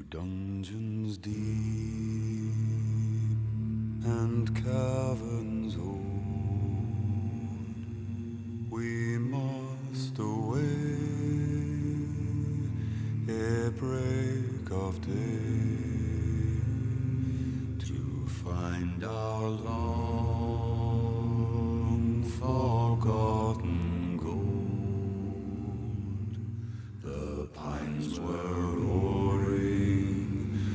dungeons deep and caverns old, we must away ere break of day to find our long forgotten gold. The pines were roaring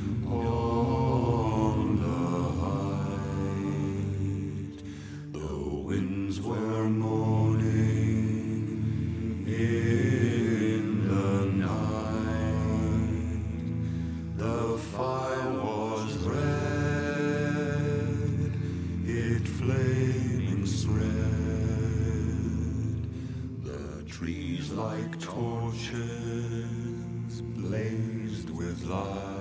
on the height, the winds were moaning in the night, the fire was red, it flaming spread, the trees like torches blazed with light.